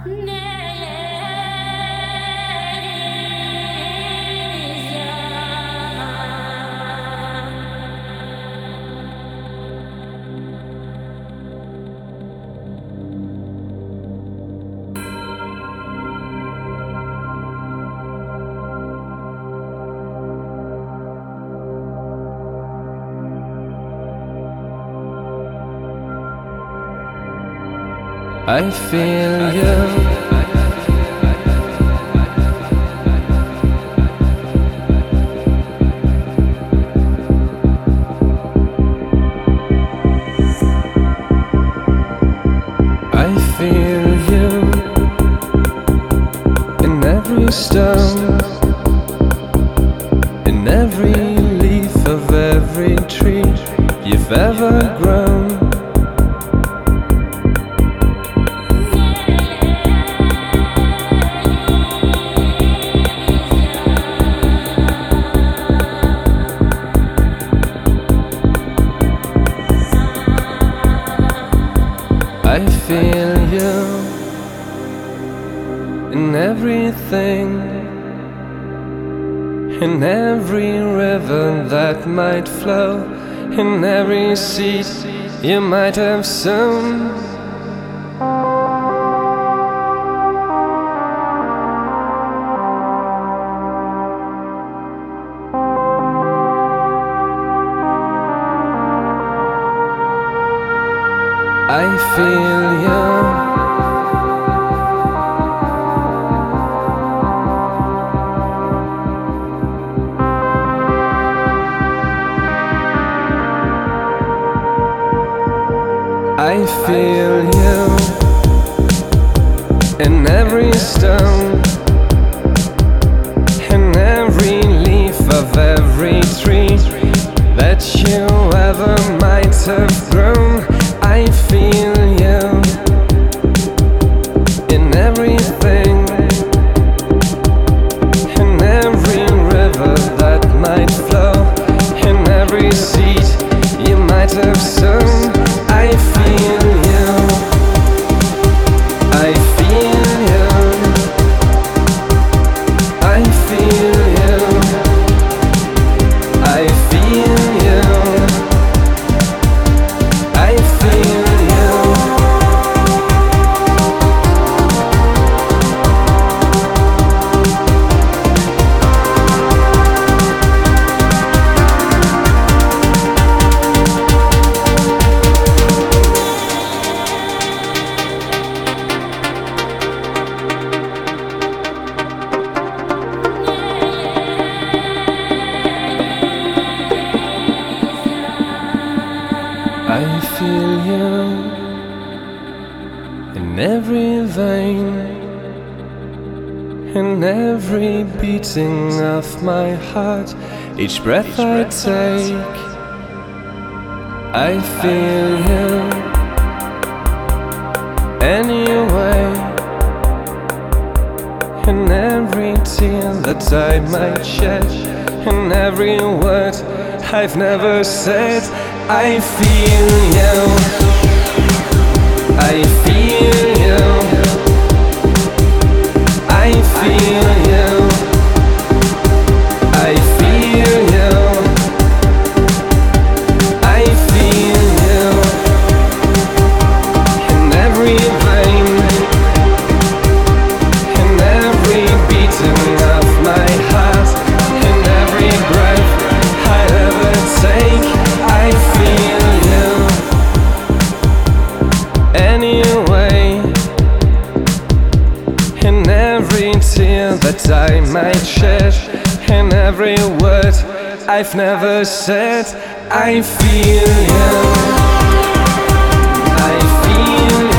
I feel you. I feel you in every stone, in every leaf of every tree you've ever grown. I feel you in everything, in every river that might flow, in every seed you might have sown. I feel you. I feel you in every stone, in every leaf of every tree that you ever might have grown. I feel you in everything, in every river that might flow, in every seed you might have sown. I feel you, I feel you, I feel you, I feel you, I feel you. I feel you in every vein, in every beating of my heart, each breath I take. I feel you anyway, in every tear that I might shed, in every word I've never said. I feel you, I feel you, I feel you, I feel you, I feel you in every vein, in every beating of my heart, in every breath I ever take. I feel you anyway, in every tear that I might shed, in every word I've never said. I feel you, I feel you.